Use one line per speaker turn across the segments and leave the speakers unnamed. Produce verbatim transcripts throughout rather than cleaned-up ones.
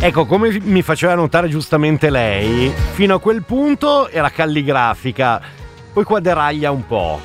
Ecco, come mi faceva notare giustamente lei, fino a quel punto era calligrafica, poi qua deraglia un po'.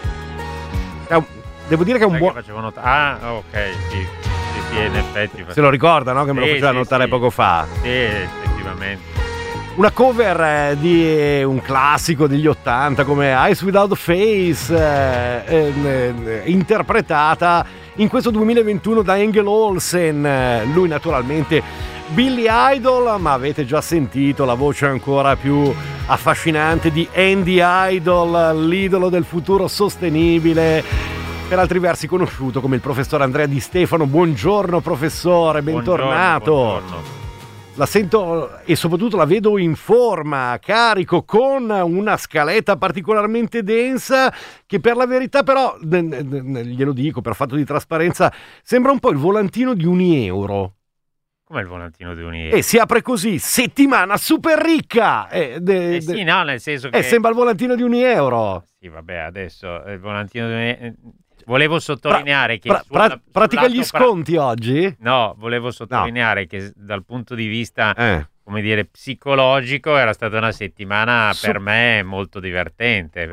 Devo dire che è un buon...
Not- ah, ok, sì, sì, sì, in effetti.
Se lo ricorda, no? Che me
sì,
lo faceva
sì,
notare
sì.
poco fa.
Sì, effettivamente.
Una cover eh, di un classico degli ottanta come Eyes Without a Face, eh, eh, eh, interpretata in questo duemilaventuno da Engel Olsen. Lui naturalmente Billy Idol, ma avete già sentito la voce ancora più affascinante di Andy Idol, l'idolo del futuro sostenibile, per altri versi conosciuto come il professor Andrea Di Stefano. Buongiorno professore, bentornato.
Buongiorno, buongiorno.
La sento e soprattutto la vedo in forma, carico, con una scaletta particolarmente densa che per la verità però, glielo dico per fatto di trasparenza, sembra un po' il volantino di un euro.
Come il volantino di un euro?
E si apre così, settimana super ricca! Eh, de,
eh sì,
de,
no, nel senso che...
Eh, sembra il volantino di un euro.
Sì, vabbè, adesso il volantino di un euro... Volevo sottolineare
pra,
che...
Pra, pra, pratica gli sconti
pra...
oggi?
No, volevo sottolineare no. che dal punto di vista... Eh. come dire, psicologico era stata una settimana Su- per me molto divertente.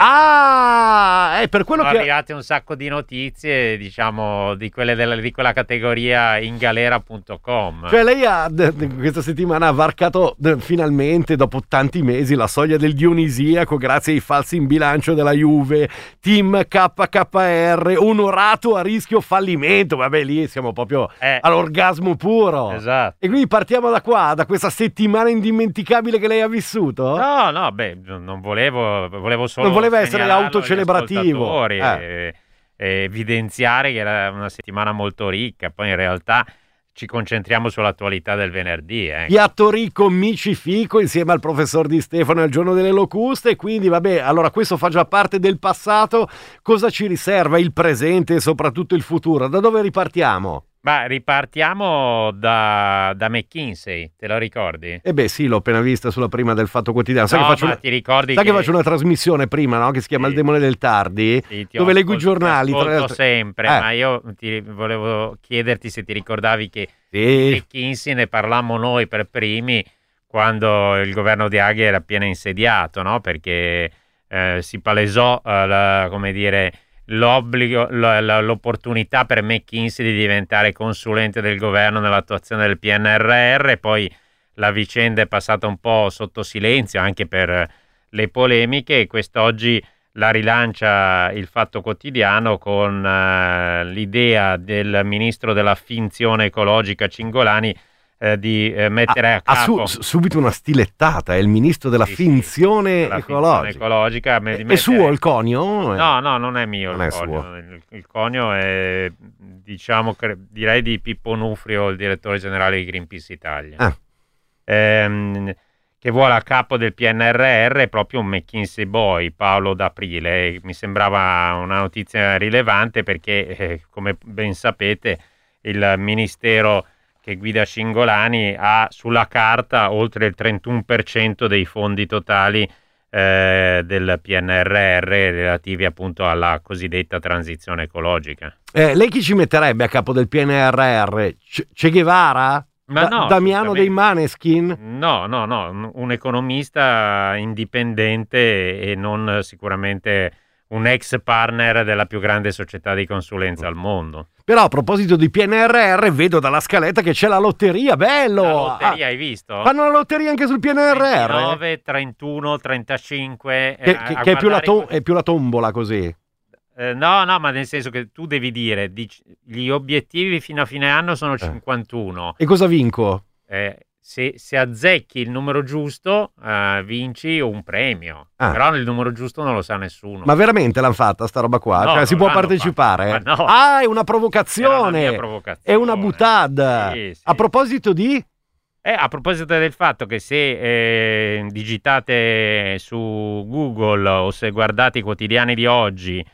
Ah, è per quello
Sono
che...
arrivate un sacco di notizie, diciamo, di quelle della, di quella categoria ingalera punto com.
Cioè lei ha, questa settimana ha varcato finalmente, dopo tanti mesi, la soglia del dionisiaco grazie ai falsi in bilancio della Juve, team K K R, onorato a rischio fallimento. Vabbè, lì siamo proprio
eh,
all'orgasmo puro.
Esatto.
E quindi partiamo da qua, da questa settimana indimenticabile che lei ha vissuto?
No, no, beh, non volevo, volevo solo
non voleva essere autocelebrativo,
eh. e, e evidenziare che era una settimana molto ricca. Poi in realtà ci concentriamo sull'attualità del venerdì. Eh.
Piatto ricco, micifico, insieme al professor Di Stefano al giorno delle locuste. Quindi vabbè, allora questo fa già parte del passato. Cosa ci riserva il presente e soprattutto il futuro? Da dove ripartiamo?
Ma ripartiamo da, da McKinsey, te lo ricordi?
Eh beh sì, l'ho appena vista sulla prima del Fatto Quotidiano. Sai
no,
che faccio
ma
una...
ti ricordi
Sai
che...
che faccio una trasmissione prima, no? Che si chiama
sì.
Il demone del tardi,
sì,
dove leggo
ascolto,
i giornali.
Ti ascolto
tra...
sempre,
eh.
ma io ti volevo chiederti se ti ricordavi che
sì.
McKinsey ne parlammo noi per primi quando il governo di Draghi era appena insediato, no? Perché eh, si palesò, eh, la, come dire... l'obbligo, l'opportunità per McKinsey di diventare consulente del governo nell'attuazione del P N R R, poi la vicenda è passata un po' sotto silenzio anche per le polemiche e quest'oggi la rilancia il Fatto Quotidiano con uh, l'idea del ministro della finzione ecologica Cingolani eh, di eh, mettere a, a capo
ah, su, subito una stilettata, è il ministro della
sì,
finzione
sì, della
ecologica,
finzione ecologica
è, mettere... è suo il conio?
No, no, non è mio
non
il
è
conio
suo.
il, il conio è, diciamo, direi di Pippo Nufrio, il direttore generale di Greenpeace Italia,
ah.
ehm, che vuole a capo del P N R R proprio un McKinsey boy, Paolo D'Aprile. Mi sembrava una notizia rilevante perché, eh, come ben sapete, il ministero che guida Cingolani ha sulla carta oltre il trentuno per cento dei fondi totali eh, del P N R R relativi appunto alla cosiddetta transizione ecologica.
Eh, lei chi ci metterebbe a capo del P N R R? C- Che Guevara?
Ma
da-
no,
Damiano dei Maneskin?
No, no, no, un economista indipendente e non sicuramente un ex partner della più grande società di consulenza al mondo.
Però a proposito di P N R R vedo dalla scaletta che c'è la lotteria, bello!
La lotteria, ah, hai visto?
Fanno la lotteria anche sul P N R R?
ventinove, trentuno, trentacinque
Che,
eh,
che, che è, più la to- è più la tombola così.
Eh, no, no, ma nel senso che tu devi dire dic- gli obiettivi fino a fine anno sono cinquantuno.
E cosa vinco?
Eh, se, se azzecchi il numero giusto uh, vinci un premio,
ah.
però il numero giusto non lo sa nessuno.
Ma veramente l'hanno fatta sta roba qua?
No,
cioè si può partecipare?
Ma no.
Ah, è una provocazione,
una provocazione.
È una butad.
Sì, sì.
A proposito di?
Eh, a proposito del fatto che se eh, digitate su Google o se guardate i quotidiani di oggi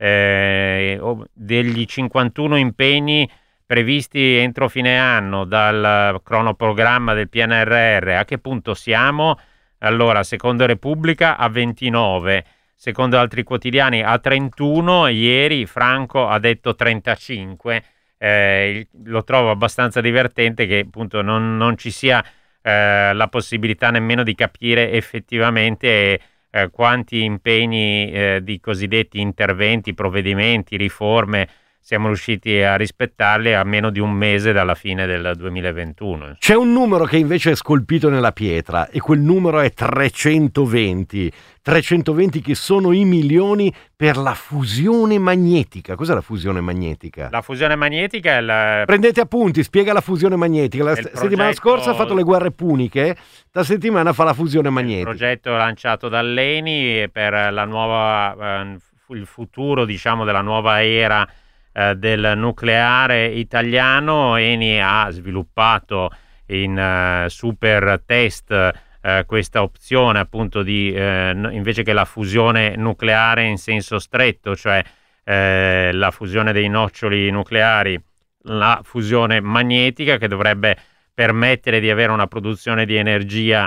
eh, degli cinquantuno impegni previsti entro fine anno dal cronoprogramma del P N R R, a che punto siamo? Allora, secondo Repubblica a ventinove, secondo altri quotidiani a trentuno, ieri Franco ha detto trentacinque, eh, lo trovo abbastanza divertente che appunto non, non ci sia eh, la possibilità nemmeno di capire effettivamente eh, quanti impegni eh, di cosiddetti interventi, provvedimenti, riforme siamo riusciti a rispettarli a meno di un mese dalla fine del duemilaventuno.
C'è un numero che invece è scolpito nella pietra e quel numero è trecentoventi. trecentoventi che sono i milioni per la fusione magnetica. Cos'è la fusione magnetica?
La fusione magnetica è la...
Prendete appunti, spiega la fusione magnetica. La settimana
progetto...
scorsa ha fatto le guerre puniche, da settimana fa la fusione magnetica.
Il progetto lanciato dall'Eni per la nuova, eh, il futuro, diciamo, della nuova era eh, del nucleare italiano. Eni ha sviluppato in uh, super test uh, questa opzione appunto di uh, invece che la fusione nucleare in senso stretto, cioè uh, la fusione dei noccioli nucleari, la fusione magnetica, che dovrebbe permettere di avere una produzione di energia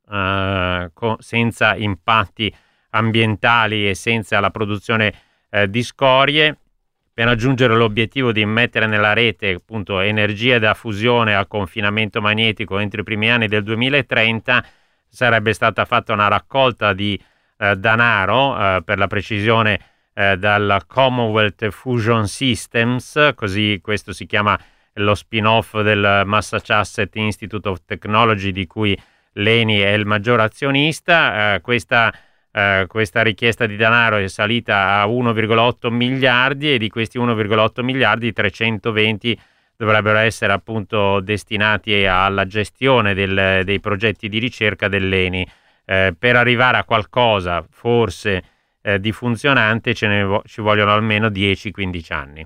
uh, co- senza impatti ambientali e senza la produzione uh, di scorie, per raggiungere l'obiettivo di immettere nella rete appunto energia da fusione a confinamento magnetico entro i primi anni del duemilatrenta. Sarebbe stata fatta una raccolta di eh, denaro, eh, per la precisione eh, dal Commonwealth Fusion Systems, così questo si chiama lo spin-off del Massachusetts Institute of Technology, di cui l'Eni è il maggior azionista. Eh, questa Uh, questa richiesta di denaro è salita a uno virgola otto miliardi, e di questi uno virgola otto miliardi trecentoventi dovrebbero essere appunto destinati alla gestione del, dei progetti di ricerca dell'Eni. Uh, per arrivare a qualcosa forse uh, di funzionante ce ne vo- ci vogliono almeno dieci quindici anni.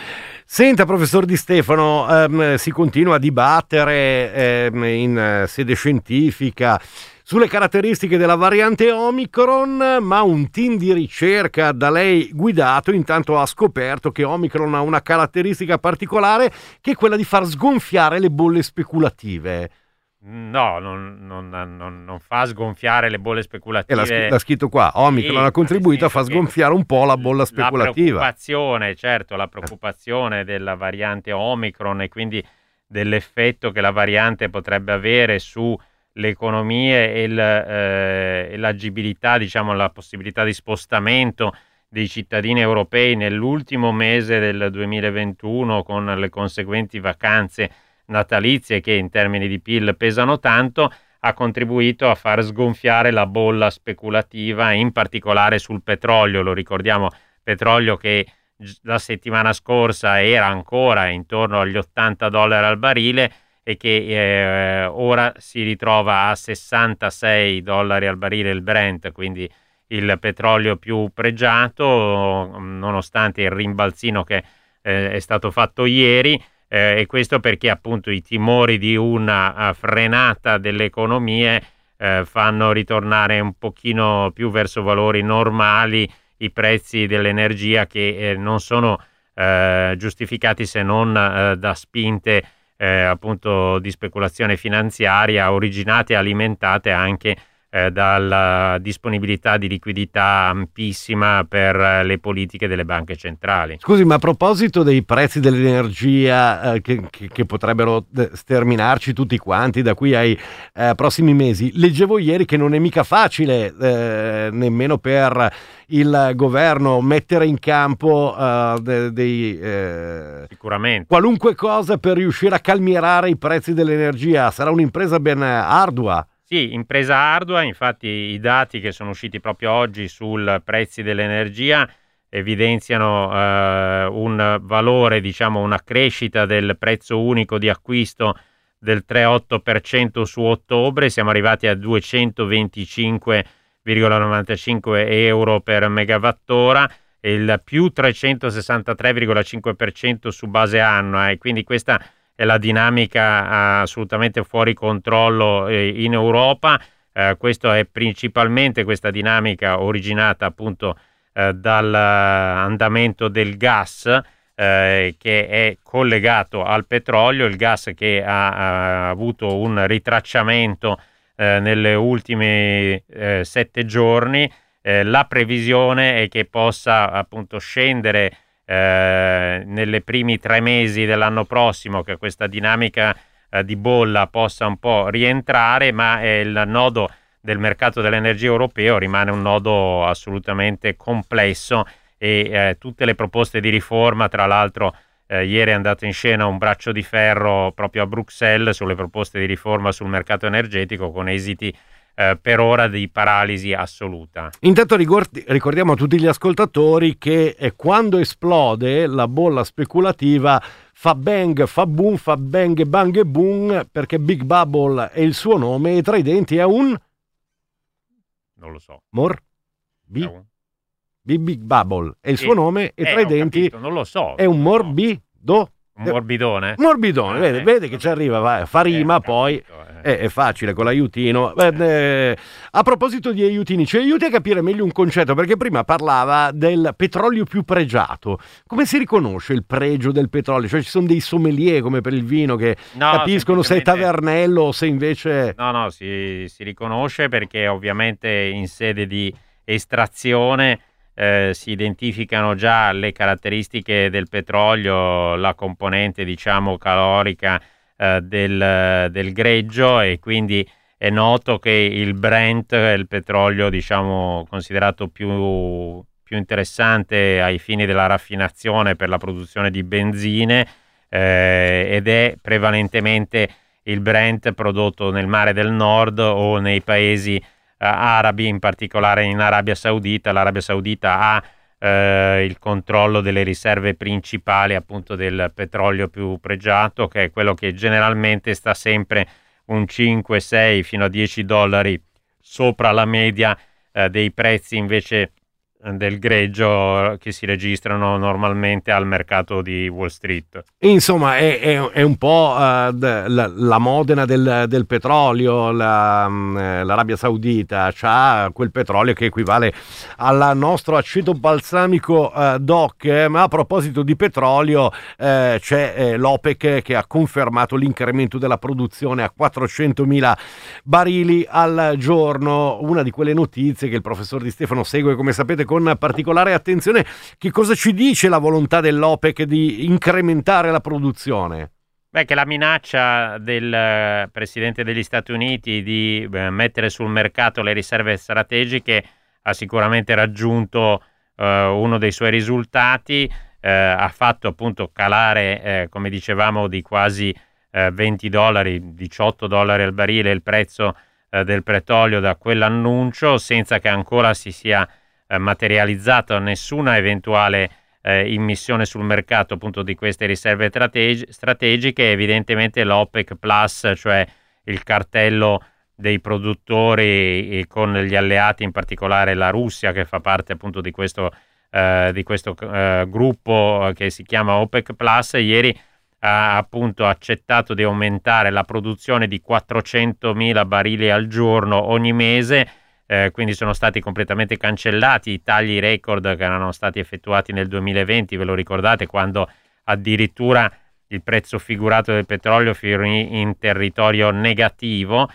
Senta, professor Di Stefano, ehm, si continua a dibattere ehm, in uh, sede scientifica sulle caratteristiche della variante Omicron, ma un team di ricerca da lei guidato intanto ha scoperto che Omicron ha una caratteristica particolare, che è quella di far sgonfiare le bolle speculative.
No, non, non, non, non fa sgonfiare le bolle speculative.
E l'ha, l'ha scritto qua, Omicron
sì,
ha contribuito a far sgonfiare un po' la bolla speculativa.
La preoccupazione, certo, la preoccupazione della variante Omicron e quindi dell'effetto che la variante potrebbe avere su le economie e, il, eh, e l'agibilità, diciamo la possibilità di spostamento dei cittadini europei nell'ultimo mese del duemilaventuno, con le conseguenti vacanze natalizie che in termini di P I L pesano tanto, ha contribuito a far sgonfiare la bolla speculativa, in particolare sul petrolio. Lo ricordiamo, petrolio che la settimana scorsa era ancora intorno agli ottanta dollari al barile e che eh, ora si ritrova a sessantasei dollari al barile il Brent, quindi il petrolio più pregiato, nonostante il rimbalzino che eh, è stato fatto ieri, eh, e questo perché appunto i timori di una uh, frenata delle economie eh, fanno ritornare un pochino più verso valori normali i prezzi dell'energia, che eh, non sono eh, giustificati se non eh, da spinte Eh, appunto di speculazione finanziaria, originate e alimentate anche eh, dalla disponibilità di liquidità ampissima per eh, le politiche delle banche centrali.
Scusi, ma a proposito dei prezzi dell'energia eh, che, che, che potrebbero sterminarci tutti quanti da qui ai eh, prossimi mesi, leggevo ieri che non è mica facile eh, nemmeno per il governo mettere in campo uh, dei, dei eh,
sicuramente
qualunque cosa per riuscire a calmierare i prezzi dell'energia. Sarà un'impresa ben ardua.
Sì, impresa ardua. Infatti i dati che sono usciti proprio oggi sul prezzi dell'energia evidenziano uh, un valore, diciamo una crescita del prezzo unico di acquisto del tre virgola otto per cento su ottobre. Siamo arrivati a duecentoventicinque virgola novantacinque euro per megawattora, e il più trecentosessantatré virgola cinque per cento su base annua, e quindi questa è la dinamica assolutamente fuori controllo in Europa. Eh, questo è principalmente questa dinamica originata appunto eh, dall'andamento del gas eh, che è collegato al petrolio, il gas che ha, ha avuto un ritracciamento Eh, nelle ultime eh, sette giorni. Eh, la previsione è che possa appunto scendere eh, nelle primi tre mesi dell'anno prossimo che questa dinamica eh, di bolla possa un po' rientrare, ma eh, il nodo del mercato dell'energia europeo rimane un nodo assolutamente complesso e eh, tutte le proposte di riforma, tra l'altro eh, ieri è andato in scena un braccio di ferro proprio a Bruxelles sulle proposte di riforma sul mercato energetico con esiti eh, per ora di paralisi assoluta.
Intanto ricordi, ricordiamo a tutti gli ascoltatori che eh, quando esplode la bolla speculativa fa bang, fa boom, fa bang, bang e boom, perché Big Bubble è il suo nome e tra i denti è un...
Non lo so.
Mor? B?
È un...
Big Big Bubble è il
eh,
suo nome e
eh,
tra i denti
capito, non lo so,
è un
non lo so.
morbido.
Un morbidone?
Morbidone,
Ah,
vede,
eh,
vede che ci arriva, va, fa rima,
eh,
poi
capito, eh.
è, è facile con l'aiutino. Eh, eh, a proposito di aiutini, ci aiuti a capire meglio un concetto, perché prima parlava del petrolio più pregiato. Come si riconosce il pregio del petrolio? Cioè ci sono dei sommelier come per il vino che
No,
capiscono se è tavernello o se invece...
No, no, si, si riconosce perché ovviamente in sede di estrazione Eh, si identificano già le caratteristiche del petrolio, la componente diciamo calorica eh, del, del greggio, e quindi è noto che il Brent è il petrolio diciamo considerato più, più interessante ai fini della raffinazione per la produzione di benzine eh, ed è prevalentemente il Brent prodotto nel Mare del Nord o nei paesi arabi, in particolare in Arabia Saudita. L'Arabia Saudita ha eh, il controllo delle riserve principali appunto del petrolio più pregiato, che è quello che generalmente sta sempre un cinque, sei fino a dieci dollari sopra la media eh, dei prezzi invece del greggio che si registrano normalmente al mercato di Wall Street.
Insomma è, è, è un po' uh, la, la Modena del, del petrolio. la, l'Arabia Saudita ha quel petrolio che equivale al nostro aceto balsamico uh, D O C, eh, ma a proposito di petrolio eh, c'è eh, l'OPEC che ha confermato l'incremento della produzione a quattrocentomila barili al giorno, una di quelle notizie che il professor Di Stefano segue come sapete con particolare attenzione. Che cosa ci dice la volontà dell'OPEC di incrementare la produzione?
Beh, che la minaccia del eh, Presidente degli Stati Uniti di eh, mettere sul mercato le riserve strategiche ha sicuramente raggiunto eh, uno dei suoi risultati, eh, ha fatto appunto calare, eh, come dicevamo, di quasi eh, venti dollari, diciotto dollari al barile il prezzo eh, del petrolio da quell'annuncio, senza che ancora si sia eh, materializzato nessuna eventuale eh, immissione sul mercato appunto di queste riserve strategi- strategiche. Evidentemente l'OPEC Plus, cioè il cartello dei produttori e con gli alleati, in particolare la Russia che fa parte appunto di questo, eh, di questo eh, gruppo che si chiama OPEC Plus, ieri ha appunto accettato di aumentare la produzione di quattrocentomila barili al giorno ogni mese. Eh, quindi sono stati completamente cancellati i tagli record che erano stati effettuati nel duemilaventi, ve lo ricordate, quando addirittura il prezzo figurato del petrolio finì in territorio negativo.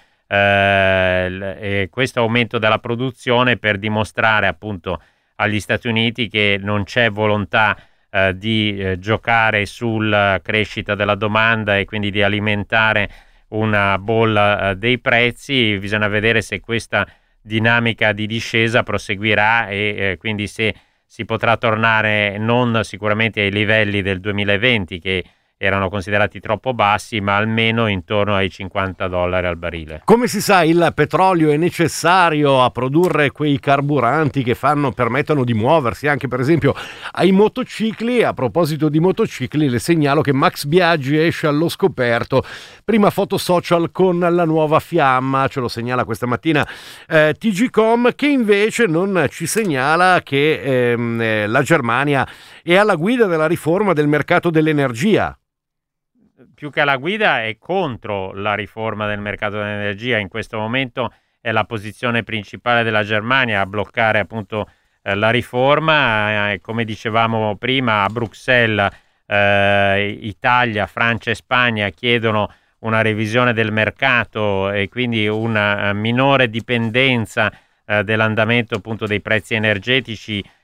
Eh, e questo aumento della produzione per dimostrare appunto agli Stati Uniti che non c'è volontà eh, di eh, giocare sulla crescita della domanda e quindi di alimentare una bolla eh, dei prezzi. Bisogna vedere se questa dinamica di discesa proseguirà e eh, quindi se si potrà tornare non sicuramente ai livelli del duemilaventi che erano considerati troppo bassi, ma almeno intorno ai cinquanta dollari al barile.
Come si sa, il petrolio è necessario a produrre quei carburanti che fanno, permettono di muoversi anche per esempio ai motocicli. A proposito di motocicli, le segnalo che Max Biaggi esce allo scoperto, prima foto social con la nuova Fiamma, ce lo segnala questa mattina eh, T G Com, che invece non ci segnala che ehm, eh, la Germania è alla guida della riforma del mercato dell'energia.
Più che alla guida è contro la riforma del mercato dell'energia. In questo momento è la posizione principale della Germania a bloccare appunto eh, la riforma. Eh, come dicevamo prima, a Bruxelles eh, Italia, Francia e Spagna chiedono una revisione del mercato e quindi una minore dipendenza eh, dell'andamento appunto dei prezzi energetici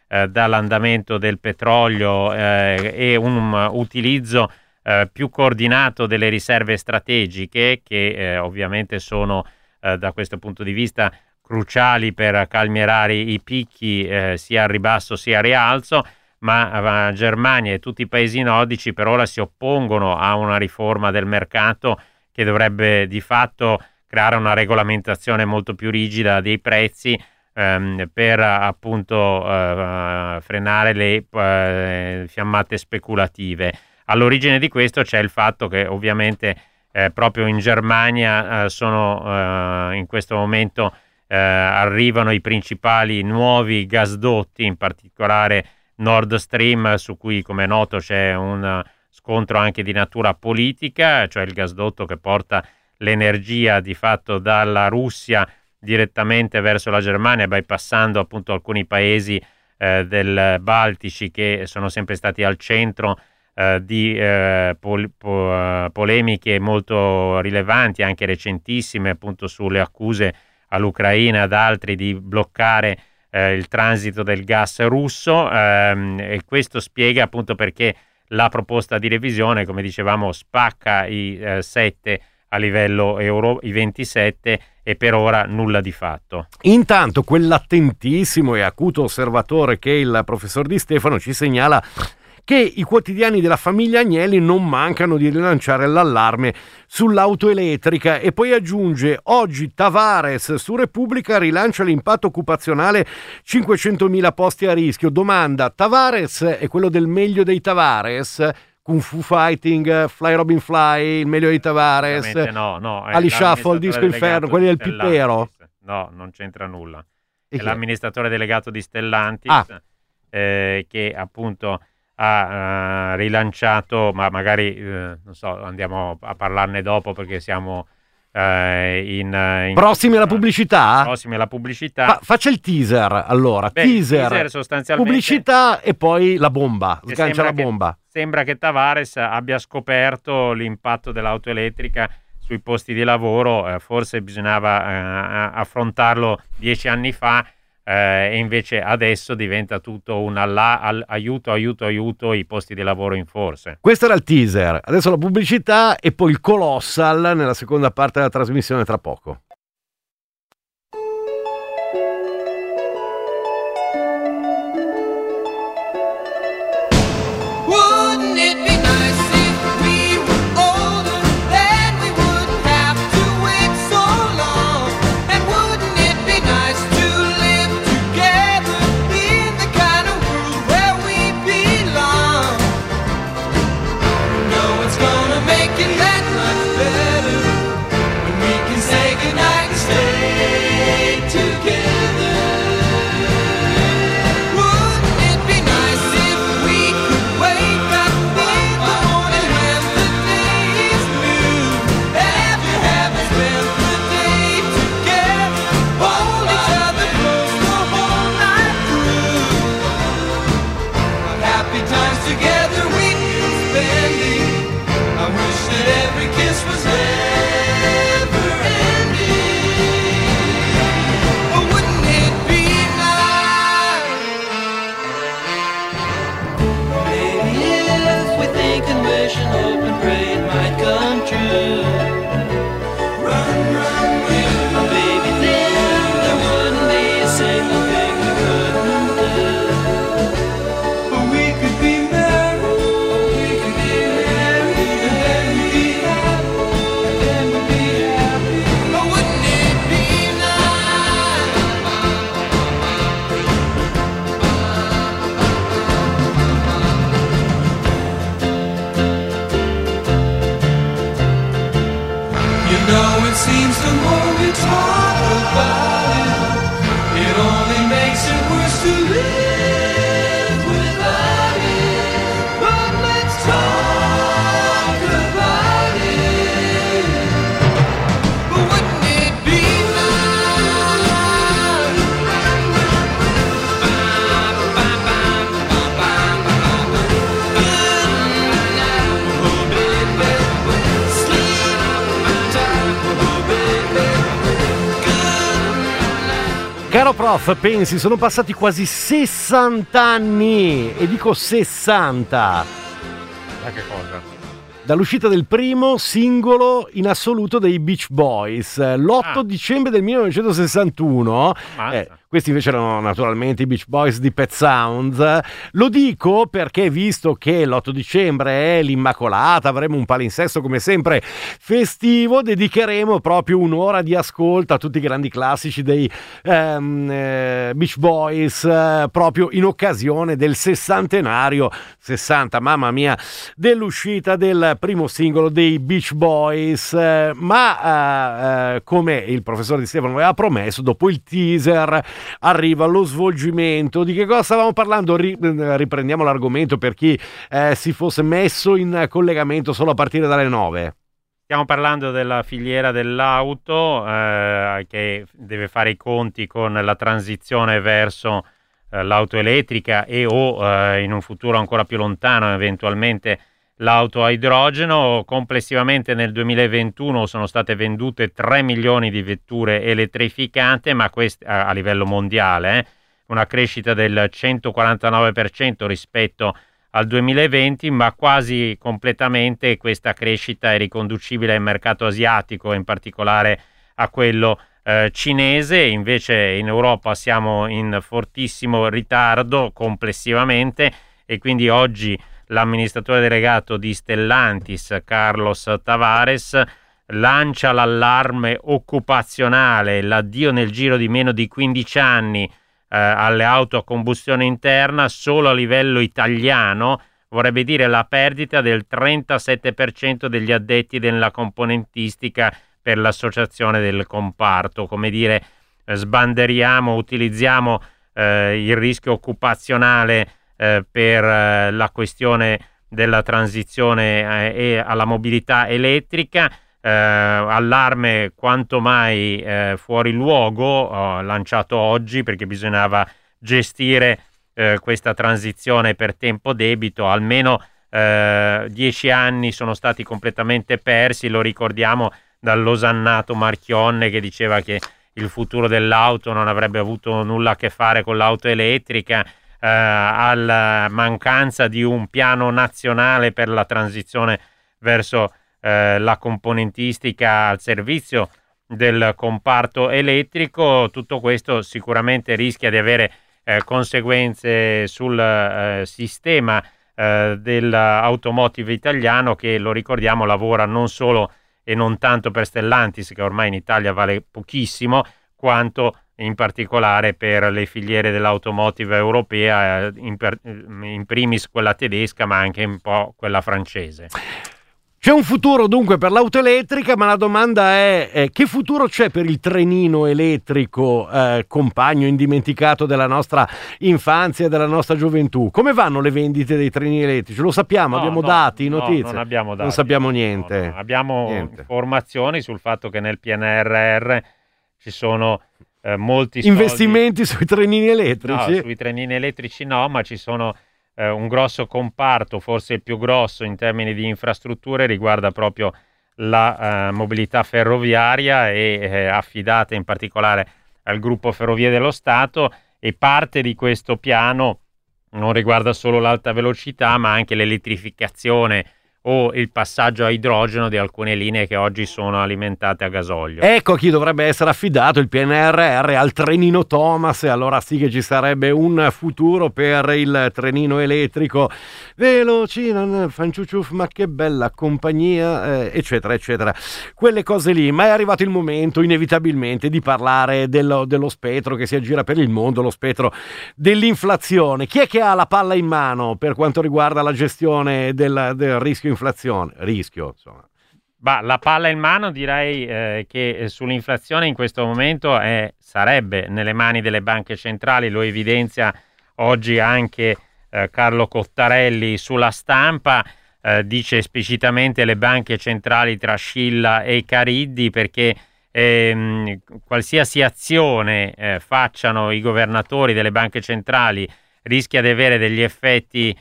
eh, dall'andamento del petrolio eh, e un um, utilizzo eh, più coordinato delle riserve strategiche che eh, ovviamente sono eh, da questo punto di vista cruciali per calmierare i picchi eh, sia a ribasso sia a rialzo, ma eh, Germania e tutti i paesi nordici per ora si oppongono a una riforma del mercato che dovrebbe di fatto creare una regolamentazione molto più rigida dei prezzi ehm, per appunto eh, frenare le eh, fiammate speculative. All'origine di questo c'è il fatto che ovviamente eh, proprio in Germania eh, sono eh, in questo momento eh, arrivano i principali nuovi gasdotti, in particolare Nord Stream, su cui come è noto c'è un scontro anche di natura politica, cioè il gasdotto che porta l'energia di fatto dalla Russia direttamente verso la Germania, bypassando appunto alcuni paesi eh, del Baltici che sono sempre stati al centro eh, di eh, pol- po- polemiche molto rilevanti, anche recentissime, appunto sulle accuse all'Ucraina e ad altri di bloccare eh, il transito del gas russo, ehm, e questo spiega appunto perché la proposta di revisione, come dicevamo, spacca i eh, sette a livello euro, i ventisette, e per ora nulla di fatto.
Intanto quell'attentissimo e acuto osservatore che è il professor Di Stefano ci segnala che i quotidiani della famiglia Agnelli non mancano di rilanciare l'allarme sull'auto elettrica, e poi aggiunge: oggi Tavares su Repubblica rilancia l'impatto occupazionale, cinquecentomila posti a rischio. Domanda: Tavares è quello del meglio dei Tavares? Kung Fu Fighting, Fly Robin Fly, il meglio di Tavares,
no, no,
Ali Shuffle, Disco Inferno, quelli del Pippero?
No, non c'entra nulla.
E
è
chi
l'amministratore delegato di Stellantis
ah.
eh, che appunto ha uh, rilanciato, ma magari uh, non so, andiamo a parlarne dopo perché siamo uh, in, in
prossimi alla pubblicità.
Prossimi alla pubblicità.
Fa, faccia il teaser allora.
Beh,
teaser,
teaser sostanzialmente,
pubblicità e poi la bomba. Sgancia la
che,
bomba.
Sembra che Tavares abbia scoperto l'impatto dell'auto elettrica sui posti di lavoro. Eh, forse bisognava eh, affrontarlo dieci anni fa. Eh, e invece adesso diventa tutto un alla, al, aiuto, aiuto, aiuto i posti di lavoro in forse.
Questo era il teaser, adesso la pubblicità e poi il Colossal nella seconda parte della trasmissione tra poco. Caro prof, pensi, sono passati quasi sessanta anni, e dico sessanta.
Ma che cosa?
Dall'uscita del primo singolo in assoluto dei Beach Boys, l'otto
Ah.
dicembre del millenovecentosessantuno.
Ammazza.
Eh, questi invece erano naturalmente i Beach Boys di Pet Sounds. Lo dico perché, visto che l'otto dicembre è l'Immacolata, avremo un palinsesto come sempre festivo, dedicheremo proprio un'ora di ascolto a tutti i grandi classici dei ehm, eh, Beach Boys, eh, proprio in occasione del sessantenario, sessanta, mamma mia, dell'uscita del primo singolo dei Beach Boys. Eh, ma eh, come il professore Di Stefano aveva promesso, dopo il teaser arriva lo svolgimento. Di che cosa stavamo parlando? Ri- riprendiamo l'argomento per chi eh, si fosse messo in collegamento solo a partire dalle nove.
Stiamo parlando della filiera dell'auto eh, che deve fare i conti con la transizione verso eh, l'auto elettrica e o eh, in un futuro ancora più lontano eventualmente l'auto a idrogeno. Complessivamente nel duemilaventuno sono state vendute tre milioni di vetture elettrificate, ma quest- a, a livello mondiale, eh, una crescita del centoquarantanove per cento rispetto al duemilaventi, ma quasi completamente questa crescita è riconducibile al mercato asiatico, in particolare a quello eh, cinese. Invece in Europa siamo in fortissimo ritardo complessivamente, e quindi oggi l'amministratore delegato di Stellantis, Carlos Tavares, lancia l'allarme occupazionale, l'addio nel giro di meno di quindici anni eh, alle auto a combustione interna. Solo a livello italiano vorrebbe dire la perdita del trentasette per cento degli addetti della componentistica per l'associazione del comparto. Come dire, eh, sbanderiamo, utilizziamo eh, il rischio occupazionale Eh, per eh, la questione della transizione eh, e alla mobilità elettrica. Eh, allarme quanto mai eh, fuori luogo, eh, lanciato oggi perché bisognava gestire eh, questa transizione per tempo debito. Almeno eh, dieci anni sono stati completamente persi, lo ricordiamo dall'osannato Marchionne che diceva che il futuro dell'auto non avrebbe avuto nulla a che fare con l'auto elettrica. Eh, alla mancanza di un piano nazionale per la transizione verso eh, la componentistica al servizio del comparto elettrico. Tutto questo sicuramente rischia di avere eh, conseguenze sul eh, sistema eh, dell'automotive italiano, che, lo ricordiamo, lavora non solo e non tanto per Stellantis, che ormai in Italia vale pochissimo, quanto in particolare per le filiere dell'automotive europea, in, per, in primis quella tedesca, ma anche un po' quella francese.
C'è un futuro dunque per l'auto elettrica, ma la domanda è, è che futuro c'è per il trenino elettrico, eh, compagno indimenticato della nostra infanzia e della nostra gioventù? Come vanno le vendite dei trenini elettrici? Lo sappiamo,
No,
abbiamo
no,
dati,
no,
notizie?
non abbiamo dati.
Non sappiamo niente.
No, no. Abbiamo
niente.
informazioni sul fatto che nel P N R R ci sono eh, molti
investimenti
soldi.
sui trenini elettrici?
No, sui trenini elettrici no, ma ci sono eh, un grosso comparto, forse il più grosso in termini di infrastrutture, riguarda proprio la eh, mobilità ferroviaria e eh, affidata in particolare al gruppo Ferrovie dello Stato, e parte di questo piano non riguarda solo l'alta velocità, ma anche l'elettrificazione o il passaggio a idrogeno di alcune linee che oggi sono alimentate a gasolio.
Ecco a chi dovrebbe essere affidato il P N R R, al trenino Thomas, e allora sì che ci sarebbe un futuro per il trenino elettrico. Veloci, fanciucciuff, ma che bella compagnia, eh, eccetera, eccetera. Quelle cose lì, ma è arrivato il momento inevitabilmente di parlare dello, dello spettro che si aggira per il mondo, lo spettro dell'inflazione. Chi è che ha la palla in mano per quanto riguarda la gestione del, del rischio inflazione? Rischio, insomma.
Bah, la palla in mano direi eh, che sull'inflazione in questo momento è, sarebbe nelle mani delle banche centrali. Lo evidenzia oggi anche eh, Carlo Cottarelli sulla Stampa. Eh, dice esplicitamente le banche centrali tra Scilla e Cariddi, perché ehm, qualsiasi azione eh, facciano i governatori delle banche centrali rischia di avere degli effetti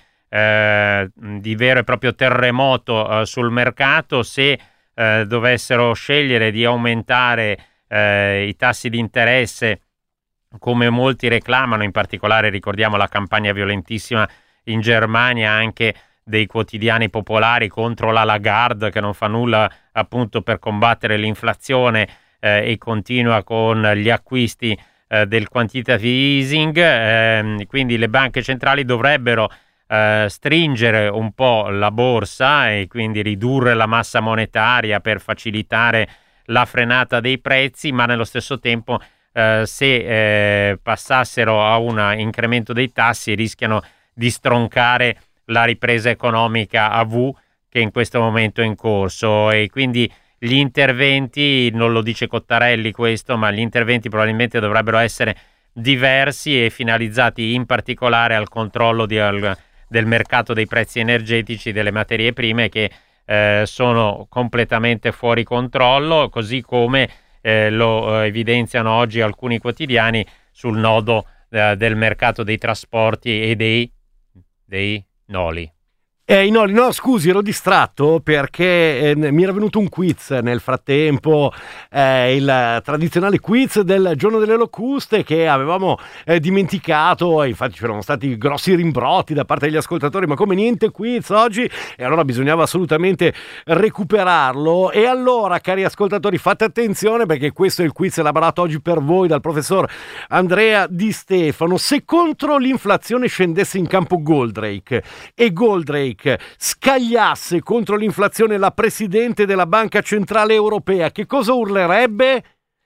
Eh, di vero e proprio terremoto eh, sul mercato. Se eh, dovessero scegliere di aumentare eh, i tassi di interesse come molti reclamano, in particolare ricordiamo la campagna violentissima in Germania anche dei quotidiani popolari contro la Lagarde, che non fa nulla appunto per combattere l'inflazione eh, e continua con gli acquisti eh, del quantitative easing, eh, quindi le banche centrali dovrebbero eh, stringere un po' la borsa e quindi ridurre la massa monetaria per facilitare la frenata dei prezzi, ma nello stesso tempo eh, se eh, passassero a un incremento dei tassi rischiano di stroncare la ripresa economica a V che in questo momento è in corso, e quindi gli interventi, non lo dice Cottarelli questo, ma gli interventi probabilmente dovrebbero essere diversi e finalizzati in particolare al controllo di, al, del mercato dei prezzi energetici, delle materie prime che eh, sono completamente fuori controllo, così come eh, lo eh, evidenziano oggi alcuni quotidiani sul nodo eh, del mercato dei trasporti e dei, dei noli.
Eh, no, no, scusi, ero distratto perché eh, mi era venuto un quiz nel frattempo, eh, il tradizionale quiz del giorno delle locuste che avevamo eh, dimenticato, e infatti c'erano stati grossi rimbrotti da parte degli ascoltatori, ma come niente quiz oggi, e allora bisognava assolutamente recuperarlo. E allora, cari ascoltatori, fate attenzione perché questo è il quiz elaborato oggi per voi dal professor Andrea Di Stefano. Se contro l'inflazione scendesse in campo Goldrake e Goldrake scagliasse contro l'inflazione la presidente della Banca Centrale Europea, che cosa urlerebbe?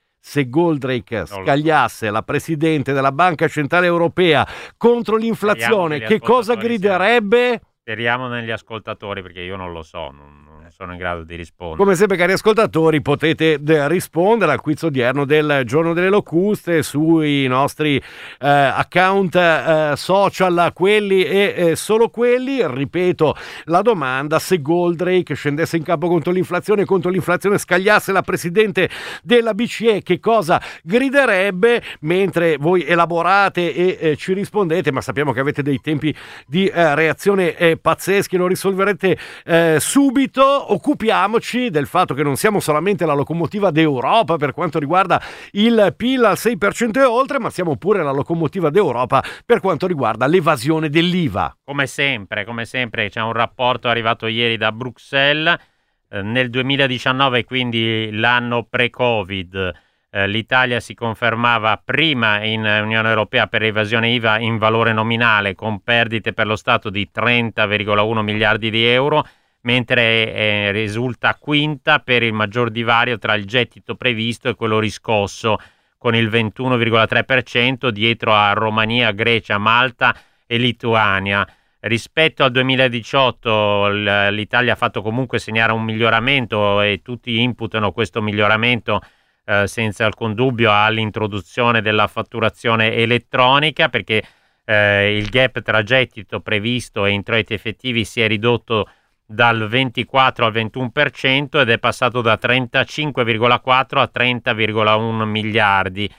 Se Goldrake scagliasse la presidente della Banca Centrale Europea contro l'inflazione, che cosa griderebbe?
Speriamo negli ascoltatori, perché io non lo so, non, non sono in grado di rispondere.
Come sempre, cari ascoltatori, potete de- rispondere al quiz odierno del giorno delle locuste sui nostri eh, account eh, social, quelli e eh, solo quelli. Ripeto la domanda: se Goldrake scendesse in campo contro l'inflazione, contro l'inflazione scagliasse la presidente della B C E, che cosa griderebbe? Mentre voi elaborate e eh, ci rispondete, ma sappiamo che avete dei tempi di eh, reazione eh, pazzeschi, lo risolverete eh, subito. Occupiamoci del fatto che non siamo solamente la locomotiva d'Europa per quanto riguarda il P I L al sei per cento e oltre, ma siamo pure la locomotiva d'Europa per quanto riguarda l'evasione dell'I V A.
Come sempre, come sempre c'è un rapporto arrivato ieri da Bruxelles. Eh, nel duemiladiciannove, quindi l'anno pre-Covid, eh, l'Italia si confermava prima in Unione Europea per evasione I V A in valore nominale, con perdite per lo Stato di trenta virgola uno miliardi di euro, mentre eh, risulta quinta per il maggior divario tra il gettito previsto e quello riscosso, con il ventuno virgola tre per cento, dietro a Romania, Grecia, Malta e Lituania. Rispetto al duemiladiciotto l'Italia ha fatto comunque segnare un miglioramento, e tutti imputano questo miglioramento eh, senza alcun dubbio all'introduzione della fatturazione elettronica, perché eh, il gap tra gettito previsto e introiti effettivi si è ridotto dal ventiquattro al ventuno per cento ed è passato da trentacinque virgola quattro a trenta virgola uno miliardi,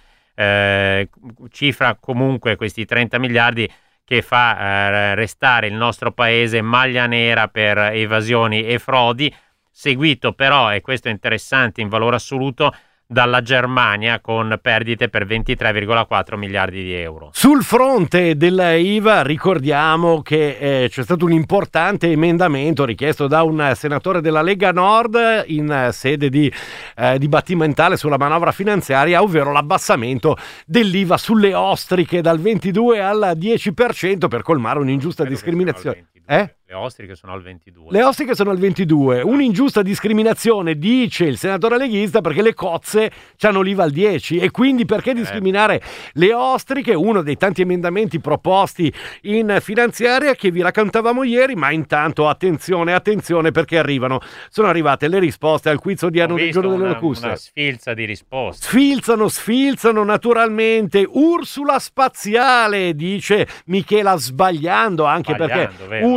eh, cifra comunque, questi trenta miliardi, che fa eh, restare il nostro paese maglia nera per evasioni e frodi, seguito però, e questo è interessante in valore assoluto, dalla Germania, con perdite per ventitré virgola quattro miliardi di euro.
Sul fronte dell'I V A ricordiamo che eh, c'è stato un importante emendamento richiesto da un senatore della Lega Nord in sede di eh, dibattimentale sulla manovra finanziaria, ovvero l'abbassamento dell'I V A sulle ostriche dal ventidue al dieci per cento per colmare un'ingiusta
Credo
discriminazione.
Eh? Le ostriche sono al ventidue.
Le ostriche sono al ventidue. Un'ingiusta discriminazione, dice il senatore leghista, perché le cozze hanno l'I V A al dieci, e quindi perché discriminare le ostriche? Uno dei tanti emendamenti proposti in finanziaria che vi raccontavamo ieri. Ma intanto attenzione, attenzione, perché arrivano, sono arrivate le risposte al quiz odierno del giorno delle locuste.
Una sfilza di risposte.
Sfilzano, sfilzano naturalmente. Ursula spaziale, dice Michela, sbagliando, anche
Sbagliando,
perché
vero,
Ursula
eh.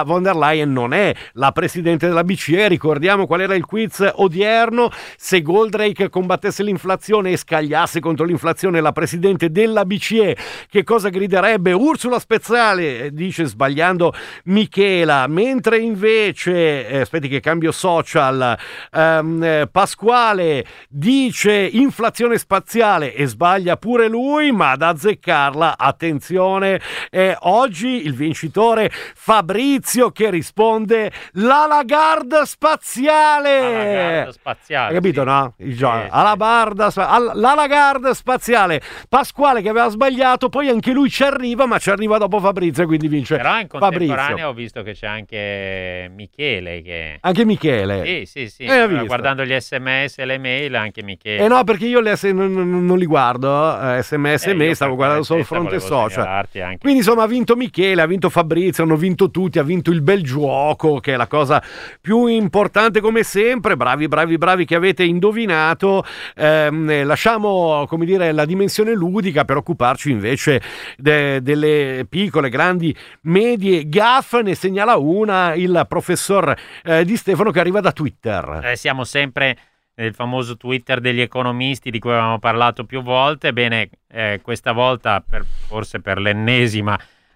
von der Leyen non è la presidente della B C E. Ricordiamo qual era il quiz odierno: se Goldrake combattesse l'inflazione e scagliasse contro l'inflazione la presidente della B C E, che cosa griderebbe? Ursula Speziale, dice sbagliando Michela, mentre invece eh, aspetti che cambio social, ehm, eh, Pasquale dice inflazione spaziale e sbaglia pure lui, ma ad azzeccarla, attenzione, è oggi il vincitore Fabrizio, che risponde la Lagarde spaziale.
La Lagarde spaziale,
hai capito,
sì.
no? Il gioco.
Sì,
Alla
sì.
barda, alla, la Lagarde spaziale. Pasquale che aveva sbagliato, poi anche lui ci arriva, ma ci arriva dopo Fabrizio, quindi vince
Però in contemporanea
Fabrizio.
ho visto che c'è anche Michele che...
Anche Michele.
Sì, sì, sì.
Eh, ho visto.
Guardando gli sms e le mail, anche Michele.
Eh no, perché io le S- non, non- non li guardo, eh, sms e
Eh,
mail,
io
stavo
per
guardando solo il
correttezza
fronte
volevo
social.
segnalarti anche.
Quindi insomma ha vinto Michele, ha vinto Fabrizio, hanno vinto tutti, ha vinto il bel gioco, che è la cosa più importante come sempre. Bravi, bravi, bravi che avete indovinato. Ehm, lasciamo, come dire, la dimensione ludica per occuparci invece de- delle piccole, grandi, medie gaffe. Ne segnala una il professor eh, Di Stefano, che arriva da Twitter.
Eh, siamo sempre nel famoso Twitter degli economisti di cui avevamo parlato più volte. Bene, eh, questa volta, per, forse per l'ennesima,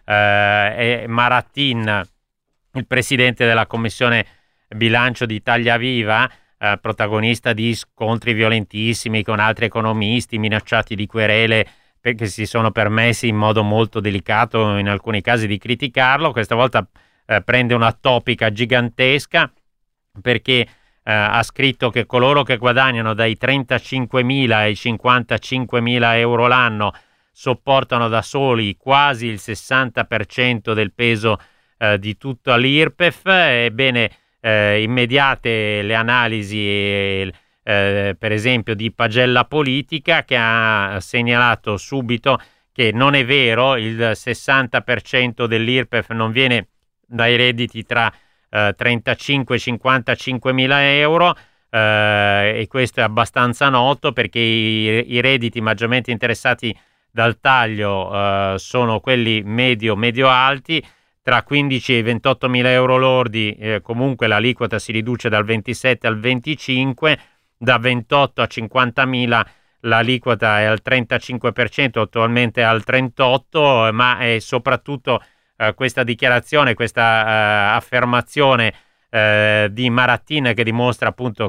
eh, è Maratin, il presidente della commissione bilancio di Italia Viva, eh, protagonista di scontri violentissimi con altri economisti, minacciati di querele perché si sono permessi in modo molto delicato in alcuni casi di criticarlo. Questa volta eh, prende una topica gigantesca, perché Uh, ha scritto che coloro che guadagnano dai trentacinquemila ai cinquantacinquemila euro l'anno sopportano da soli quasi il sessanta per cento del peso uh, di tutta l'I R P E F. Ebbene, uh, immediate le analisi, uh, per esempio, di Pagella Politica, che ha segnalato subito che non è vero, il sessanta per cento dell'I R P E F non viene dai redditi tra trentacinque cinquantacinque mila euro, eh, e questo è abbastanza noto perché i, i redditi maggiormente interessati dal taglio eh, sono quelli medio medio alti. Tra quindici e ventotto mila euro lordi eh, comunque l'aliquota si riduce dal ventisette al venticinque, da ventotto a cinquantamila l'aliquota è al trentacinque per cento, attualmente è al trentotto, ma è soprattutto Uh, questa dichiarazione, questa uh, affermazione uh, di Maratin, che dimostra appunto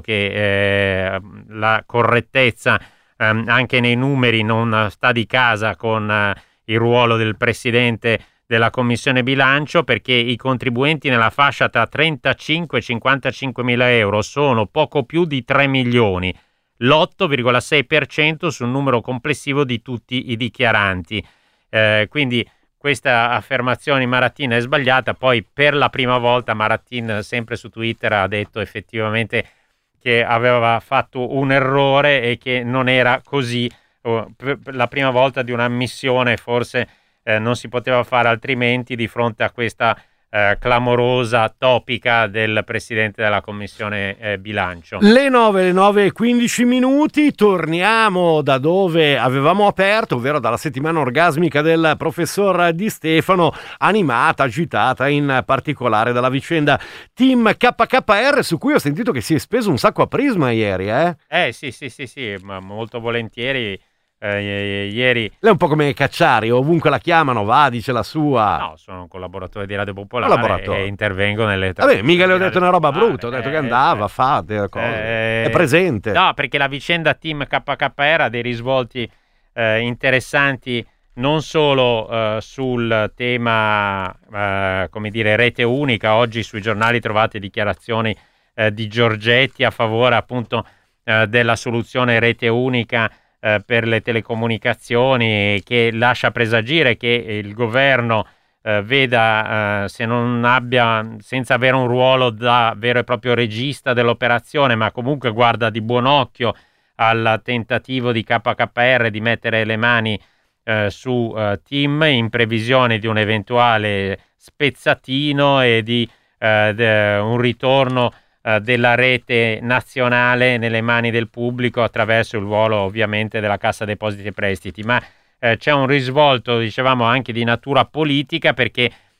che uh, la correttezza um, anche nei numeri non sta di casa con uh, il ruolo del presidente della commissione bilancio, perché i contribuenti nella fascia tra trentacinque e cinquantacinque mila euro sono poco più di tre milioni, l'otto virgola sei per cento sul numero complessivo di tutti i dichiaranti. Uh, quindi questa affermazione di Maratin è sbagliata. Poi per la prima volta Maratin, sempre su Twitter, ha detto effettivamente che aveva fatto un errore e che non era così. La prima volta di un'ammissione, forse eh, non si poteva fare altrimenti di fronte a questa eh, clamorosa topica del presidente della commissione eh, bilancio.
Le nove, le nove e quindici minuti, torniamo da dove avevamo aperto, ovvero dalla settimana orgasmica del professor Di Stefano, animata, agitata in particolare dalla vicenda Team K K R, su cui ho sentito che si è speso un sacco a Prisma ieri, eh?
Eh sì, sì, sì, sì, ma molto volentieri. Eh, ieri
Lei è un po' come Cacciari, ovunque la chiamano va, dice la sua.
No, sono un collaboratore di Radio Popolare e intervengo nelle
Vabbè, mica le ho detto una roba
Popolare.
brutta, ho detto
eh,
che andava,
eh,
fa delle cose,
eh,
è presente.
No, perché la vicenda Team K K R ha dei risvolti eh, interessanti non solo eh, sul tema, eh, come dire, rete unica. Oggi sui giornali trovate dichiarazioni eh, di Giorgetti a favore appunto eh, della soluzione rete unica eh, per le telecomunicazioni, che lascia presagire che il governo eh, veda, eh, se non abbia, senza avere un ruolo da vero e proprio regista dell'operazione, ma comunque guarda di buon occhio al tentativo di K K R di mettere le mani eh, su eh, Team, in previsione di un eventuale spezzatino e di eh, de, un ritorno eh, della rete nazionale nelle mani del pubblico attraverso il ruolo ovviamente della Cassa Depositi e Prestiti. Ma eh, c'è un risvolto, dicevamo, anche di natura politica, perché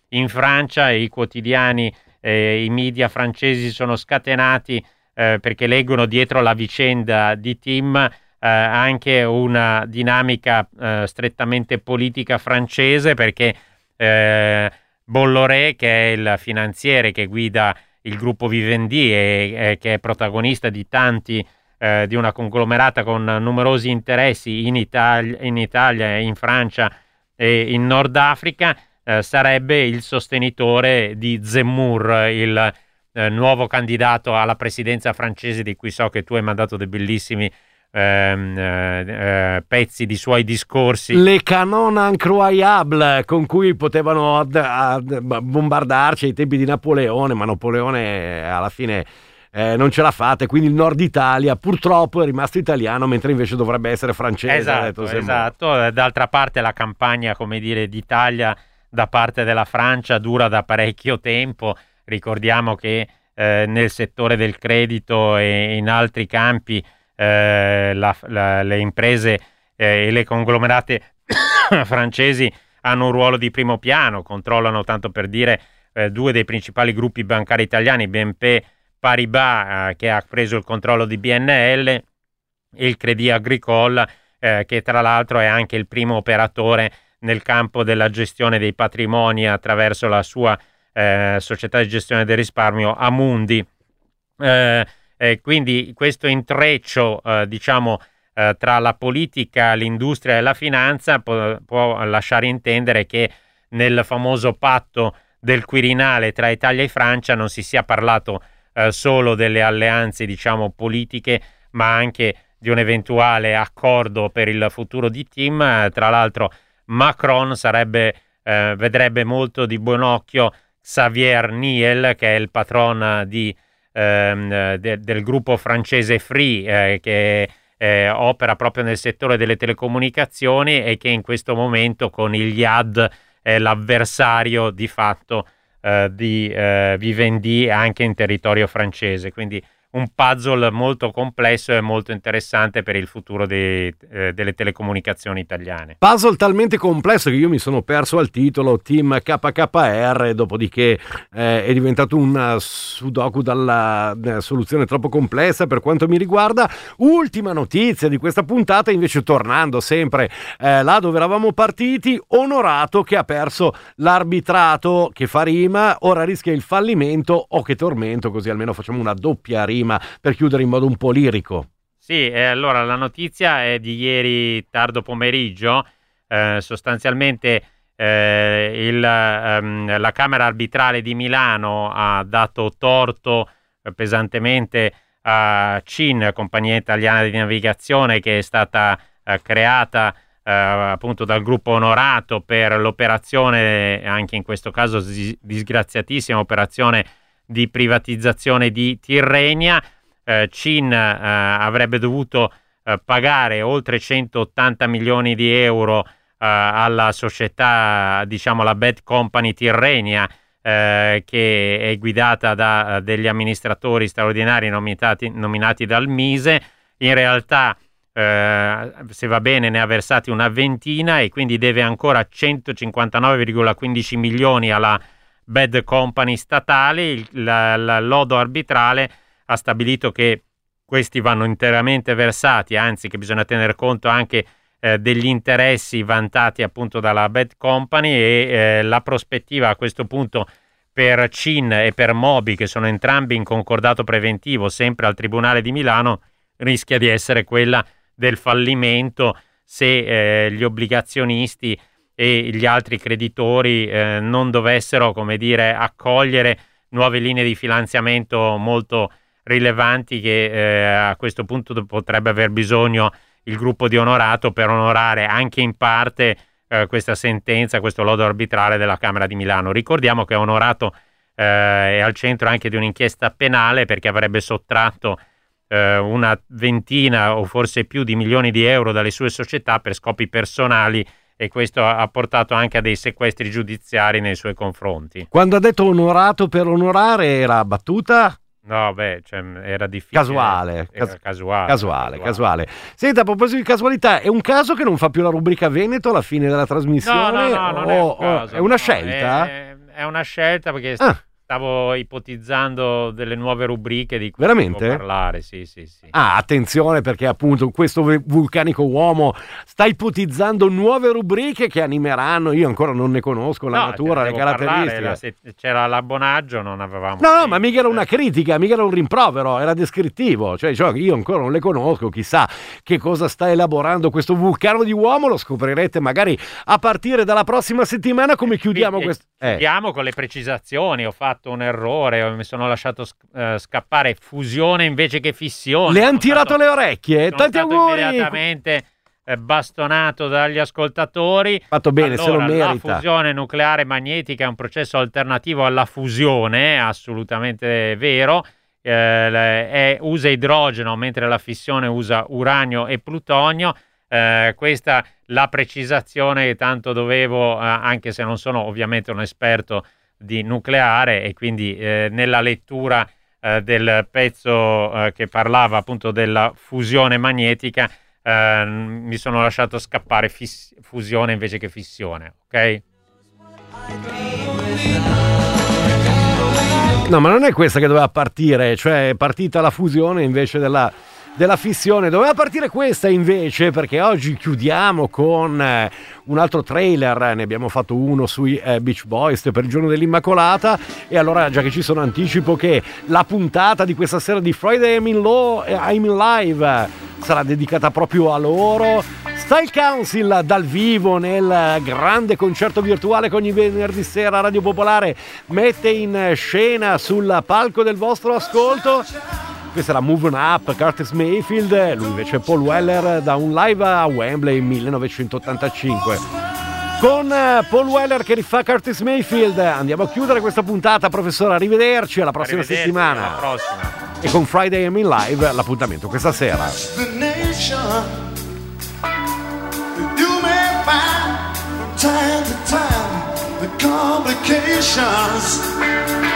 in Francia e i quotidiani, eh, i media francesi sono scatenati eh, perché leggono dietro la vicenda di Tim eh, anche una dinamica eh, strettamente politica francese, perché eh, Bolloré, che è il finanziere che guida il gruppo Vivendi e eh, che è protagonista di tanti eh, di una conglomerata con numerosi interessi in Italia, in Italia, in Francia e in Nord Africa, eh, sarebbe il sostenitore di Zemmour, il eh, nuovo candidato alla presidenza francese, di cui so che tu hai mandato dei bellissimi ehm, eh, pezzi di suoi discorsi.
Le canon incroyable con cui potevano ad, ad bombardarci ai tempi di Napoleone, ma Napoleone alla fine Eh, non ce l'ha fatta, quindi il Nord Italia purtroppo è rimasto italiano, mentre invece dovrebbe essere francese.
Esatto, esatto. D'altra parte la campagna, come dire, d'Italia da parte della Francia dura da parecchio tempo. Ricordiamo che eh, nel settore del credito e in altri campi eh, la, la, le imprese eh, e le conglomerate francesi hanno un ruolo di primo piano, controllano, tanto per dire, eh, due dei principali gruppi bancari italiani, B N P Paribas, eh, che ha preso il controllo di B N L, e il Crédit Agricole, eh, che tra l'altro è anche il primo operatore nel campo della gestione dei patrimoni attraverso la sua eh, società di gestione del risparmio Amundi. Eh, eh, quindi questo intreccio, eh, diciamo, eh, tra la politica, l'industria e la finanza può, può lasciare intendere che nel famoso patto del Quirinale tra Italia e Francia non si sia parlato Eh, solo delle alleanze, diciamo, politiche, ma anche di un eventuale accordo per il futuro di Tim. Eh, tra l'altro Macron sarebbe, eh, vedrebbe molto di buon occhio Xavier Niel, che è il patron di, ehm, de, del gruppo francese Free, eh, che eh, opera proprio nel settore delle telecomunicazioni e che in questo momento con il I A D è l'avversario di fatto Uh, di uh, Vivendi anche in territorio francese, quindi un puzzle molto complesso e molto interessante per il futuro dei, eh, delle telecomunicazioni italiane.
Puzzle talmente complesso che io mi sono perso al titolo Team K K R, dopodiché eh, è diventato un sudoku dalla eh, soluzione troppo complessa per quanto mi riguarda. Ultima notizia di questa puntata, invece, tornando sempre eh, là dove eravamo partiti, Onorato che ha perso l'arbitrato, che fa rima, ora rischia il fallimento. O che tormento, così almeno facciamo una doppia rima per chiudere in modo un po' lirico.
Sì, eh, allora la notizia è di ieri tardo pomeriggio. Eh, sostanzialmente eh, il, ehm, la Camera Arbitrale di Milano ha dato torto eh, pesantemente a C I N, Compagnia Italiana di Navigazione, che è stata eh, creata eh, appunto dal gruppo Onorato per l'operazione, anche in questo caso dis- disgraziatissima operazione di privatizzazione di Tirrenia. eh, C I N eh, avrebbe dovuto eh, pagare oltre centottanta milioni di euro eh, alla società, diciamo la Bad Company Tirrenia, eh, che è guidata da uh, degli amministratori straordinari nominati, nominati dal Mise. In realtà eh, se va bene ne ha versati una ventina e quindi deve ancora centocinquantanove virgola quindici milioni alla Bad Company statale. Il la, la lodo arbitrale ha stabilito che questi vanno interamente versati, anzi che bisogna tener conto anche eh, degli interessi vantati appunto dalla Bad Company, e eh, la prospettiva a questo punto per C I N e per Moby, che sono entrambi in concordato preventivo sempre al Tribunale di Milano, rischia di essere quella del fallimento se eh, gli obbligazionisti e gli altri creditori eh, non dovessero, come dire, accogliere nuove linee di finanziamento molto rilevanti che eh, a questo punto potrebbe aver bisogno il gruppo di Onorato per onorare anche in parte eh, questa sentenza, questo lodo arbitrale della Camera di Milano. Ricordiamo che Onorato eh, è al centro anche di un'inchiesta penale perché avrebbe sottratto eh, una ventina o forse più di milioni di euro dalle sue società per scopi personali, e questo ha portato anche a dei sequestri giudiziari nei suoi confronti.
Quando ha detto onorato per onorare era battuta?
No, beh, cioè, era difficile.
Casuale.
Era
Cas-
casuale,
casuale, casuale. Senta, a proposito di casualità, è un caso che non fa più la rubrica Veneto alla fine della trasmissione?
No, no, no, non è un caso.
È una scelta?
È, è una scelta perché
Ah.
stavo ipotizzando delle nuove rubriche di cui
Veramente?
devo parlare, sì, sì, sì.
Ah, attenzione, perché appunto questo vulcanico uomo sta ipotizzando nuove rubriche che animeranno. Io ancora non ne conosco la
No,
natura, le
devo parlare,
caratteristiche.
la se c'era l'abbonaggio, non avevamo
No, no,
tempo.
ma mica era una critica, mica era un rimprovero, era descrittivo. Cioè, cioè, io ancora non le conosco, chissà che cosa sta elaborando questo vulcano di uomo, lo scoprirete magari a partire dalla prossima settimana come chiudiamo
Quindi,
questo... Eh.
Chiudiamo con le precisazioni, ho fatto un errore, mi sono lasciato sc- eh, scappare fusione invece che fissione.
Le
Sono
han tirato
stato-
le orecchie,
sono
tanti
stato
auguri!
immediatamente eh, bastonato dagli ascoltatori.
Fatto bene, se lo
Allora,
merita.
la fusione nucleare magnetica è un processo alternativo alla fusione, assolutamente vero. Eh, le- è- usa idrogeno mentre la fissione usa uranio e plutonio. Eh, questa è la precisazione che tanto dovevo, eh, anche se non sono ovviamente un esperto di nucleare, e quindi eh, nella lettura eh, del pezzo eh, che parlava appunto della fusione magnetica eh, mi sono lasciato scappare fiss- fusione invece che fissione, ok?
No, ma non è questa che doveva partire, cioè è partita la fusione invece della, della fissione. Doveva partire questa invece, perché oggi chiudiamo con eh, un altro trailer, ne abbiamo fatto uno sui eh, Beach Boys per il giorno dell'Immacolata, e allora, già che ci sono, anticipo che la puntata di questa sera di Friday I'm in, Law, eh, I'm in Live sarà dedicata proprio a loro. Style Council dal vivo nel grande concerto virtuale che ogni venerdì sera Radio Popolare mette in scena sul palco del vostro ascolto. Questa era Moving Up, Curtis Mayfield, lui invece è Paul Weller da un live a Wembley millenovecentottantacinque. Con Paul Weller che rifà Curtis Mayfield andiamo a chiudere questa puntata, professore, arrivederci alla prossima
Arrivederci,
settimana.
alla prossima.
E con Friday I'm in Live l'appuntamento questa sera.
The nation you may find from time to time the complications